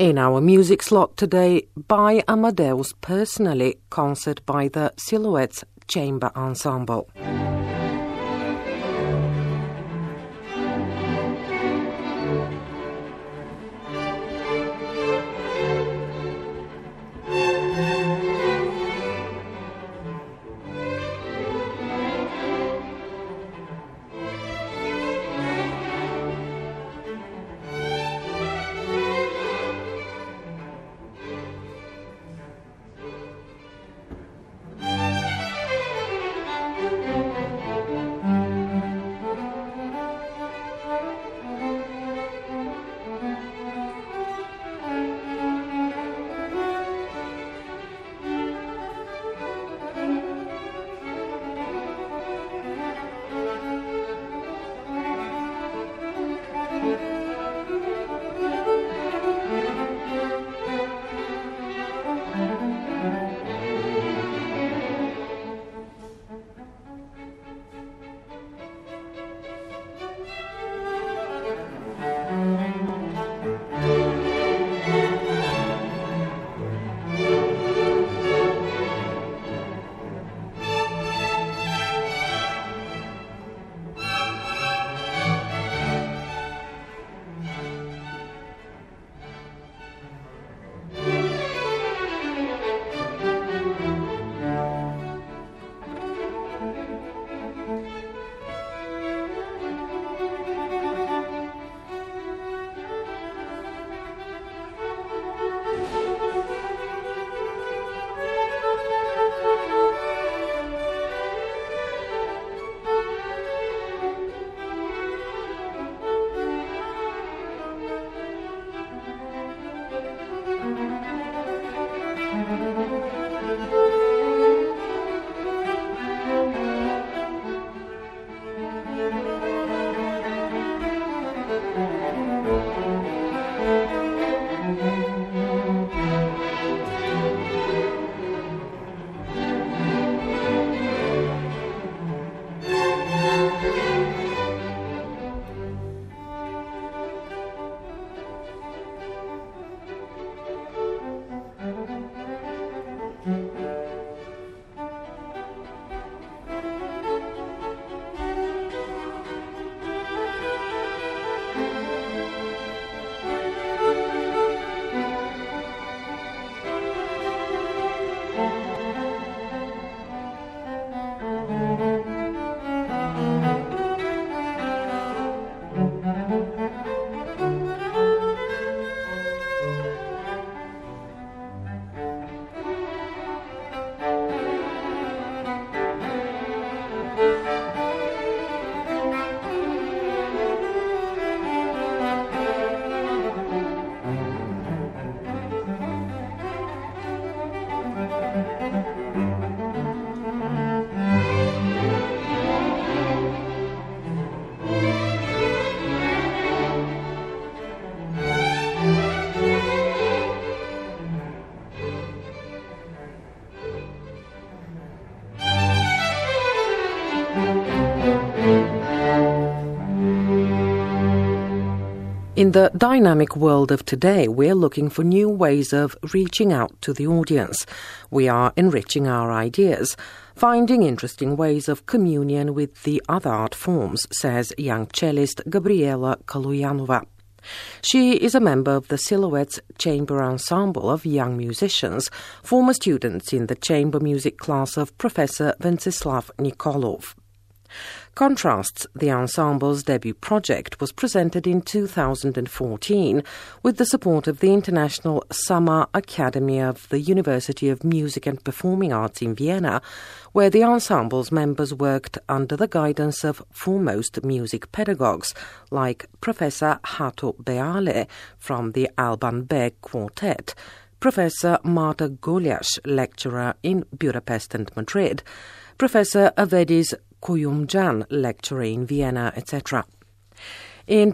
In our music slot today, by Amadeus Personally, concert by the Silhouettes Chamber Ensemble. In the dynamic world of today, we're looking for new ways of reaching out to the audience. We are enriching our ideas, finding interesting ways of communion with the other art forms, says young cellist Gabriela Kaluyanova. She is a member of the Silhouettes Chamber Ensemble of young musicians, former students in the chamber music class of Professor Ventsislav Nikolov. Contrasts, the ensemble's debut project, was presented in 2014 with the support of the International Summer Academy of the University of Music and Performing Arts in Vienna, where the ensemble's members worked under the guidance of foremost music pedagogues like Professor Hato Beale from the Alban Berg Quartet, Professor Marta Goliash, lecturer in Budapest and Madrid, Professor Avedis Kuyumjan, lecturer in Vienna, etc. In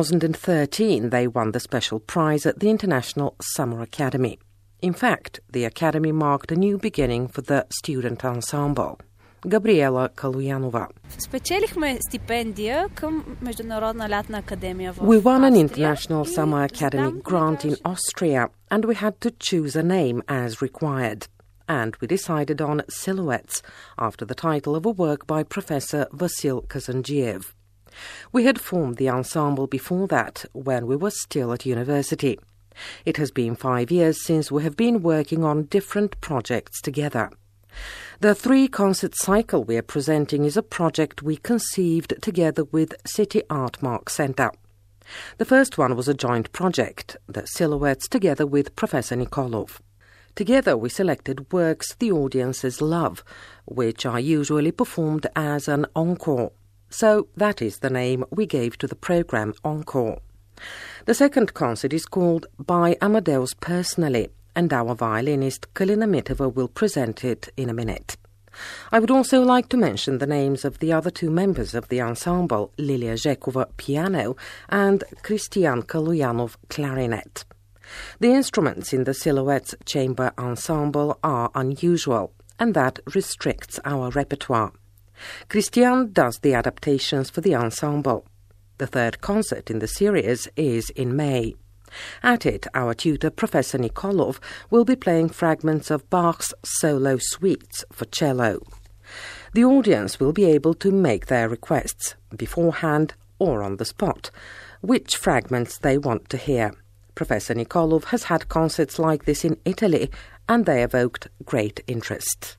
2013, they won the special prize at the International Summer Academy. In fact, the Academy marked a new beginning for the student ensemble. Габриела Калуянова. Спечелихме стипендия към Международна лятна академия в We won an Австрия. International Summer Academy grant in Austria, and we had to choose a name as required. And we decided on Silhouettes, after the title of a work by Professor Vasil Kazanjiev. We had formed the ensemble before that, when we were still at university. It has been 5 years since we have been working on different projects together. The 3-concert cycle we are presenting is a project we conceived together with City Art Mark Centre. The first one was a joint project, the Silhouettes, together with Professor Nikolov. Together we selected works the audiences love, which are usually performed as an encore. So that is the name we gave to the programme, Encore. The second concert is called By Amadeus Personally, and our violinist Kalina Mitova will present it in a minute. I would also like to mention the names of the other 2 members of the ensemble, Lilia Zhekova, piano, and Christian Kaluyanov, clarinet. The instruments in the Silhouettes chamber ensemble are unusual, and that restricts our repertoire. Christian does the adaptations for the ensemble. The 3rd concert in the series is in May. At it, our tutor, Professor Nikolov, will be playing fragments of Bach's solo suites for cello. The audience will be able to make their requests, beforehand or on the spot, which fragments they want to hear. Professor Nikolov has had concerts like this in Italy, and they evoked great interest.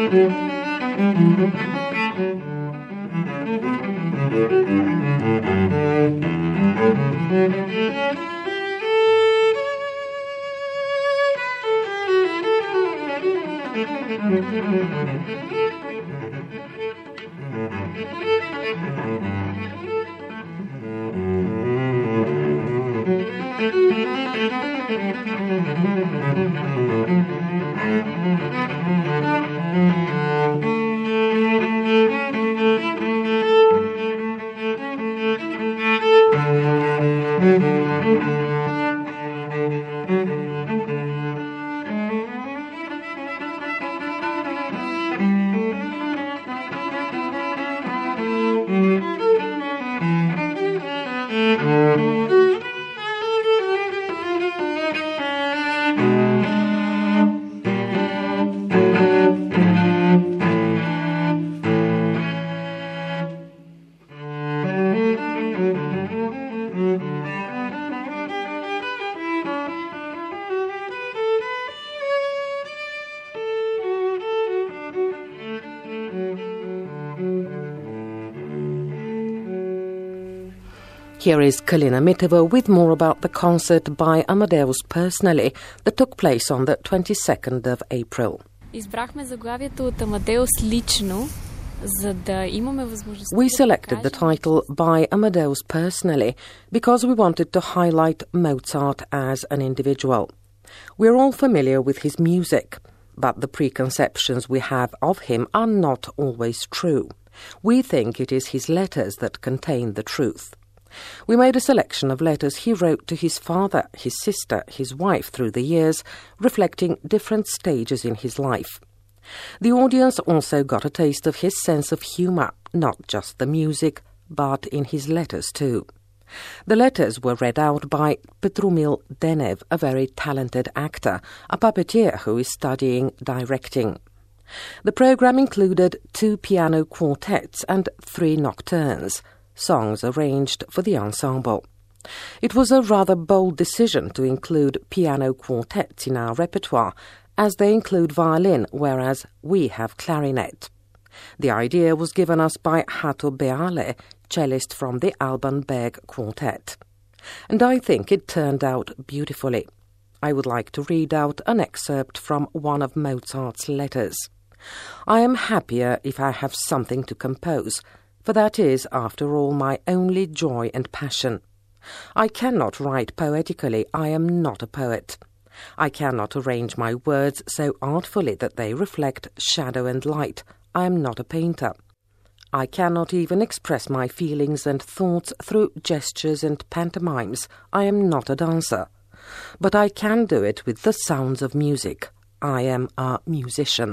Here is Kalina Mitova with more about the concert by Amadeus personally that took place on the 22nd of April. Избрахме заглавието от Амадеус лично, за да имаме възможността. We selected the title by Amadeus personally because we wanted to highlight Mozart as an individual. We're all familiar with his music, but the preconceptions we have of him are not always true. We think it is his letters that contain the truth. We made a selection of letters he wrote to his father, his sister, his wife through the years, reflecting different stages in his life. The audience also got a taste of his sense of humour, not just the music, but in his letters too. The letters were read out by Petrumil Denev, a very talented actor, a puppeteer who is studying directing. The programme included 2 piano quartets and 3 nocturnes, songs arranged for the ensemble. It was a rather bold decision to include piano quartets in our repertoire, as they include violin, whereas we have clarinet. The idea was given us by Hato Beale, cellist from the Alban Berg Quartet. And I think it turned out beautifully. I would like to read out an excerpt from one of Mozart's letters. I am happier if I have something to compose, for that is, after all, my only joy and passion. I cannot write poetically, I am not a poet. I cannot arrange my words so artfully that they reflect shadow and light, I am not a painter. I cannot even express my feelings and thoughts through gestures and pantomimes, I am not a dancer. But I can do it with the sounds of music, I am a musician.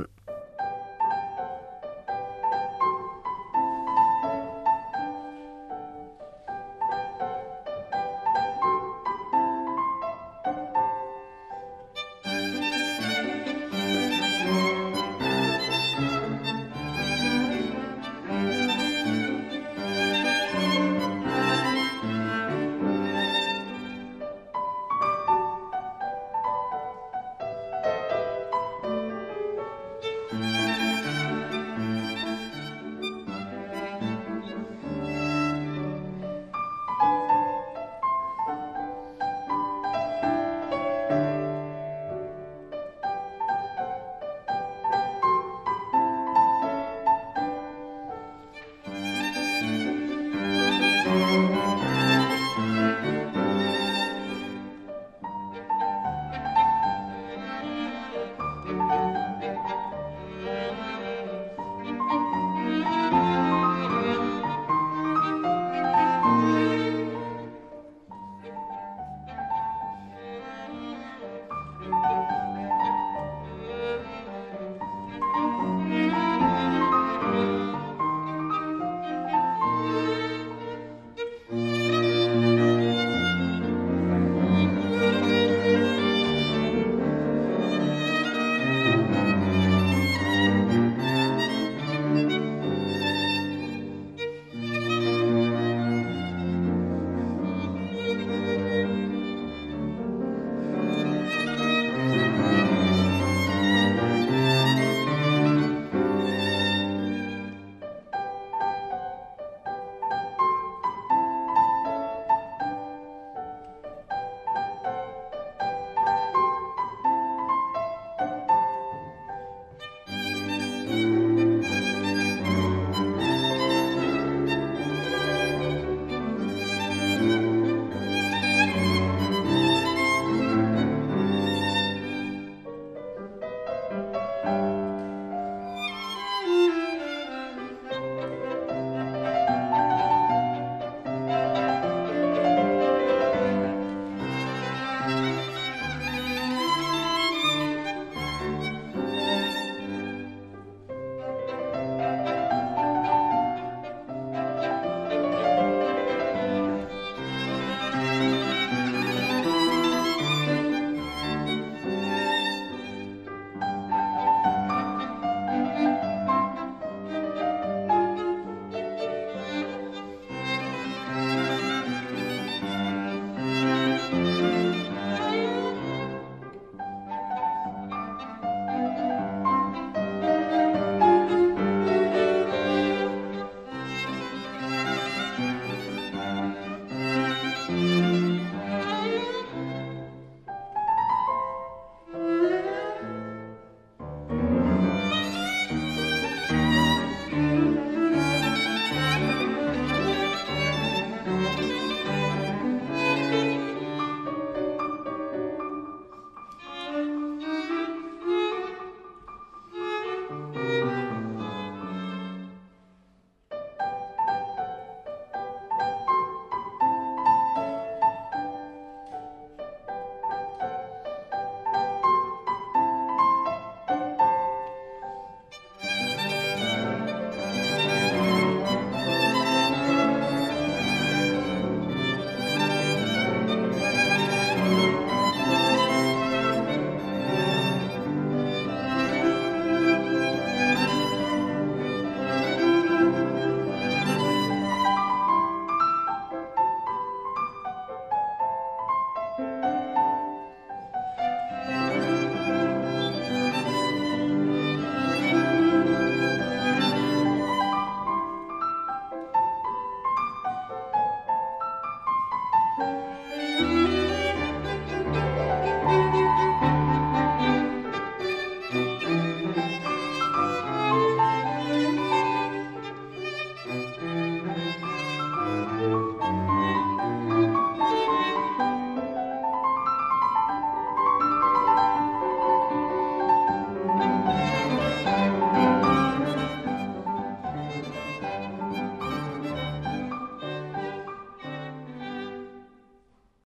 Thank you.